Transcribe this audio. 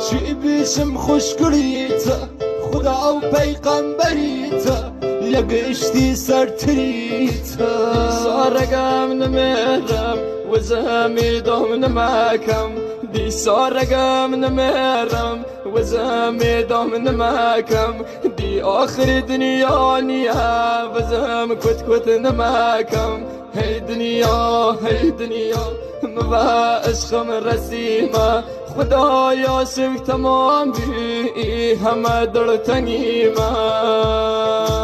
چی بیشم خوش کریت خدا و پیغمبریت لگشتی سرتریت سارقم نمیرم و زمیدم نمکم دی سارقم نمیرم و زمیدم نمکم دی آخر دنیا نیا و زم کت نمکم هی دنیا مبا عشقم رسیما خدایا سوی تمام بی همه دل تنگیما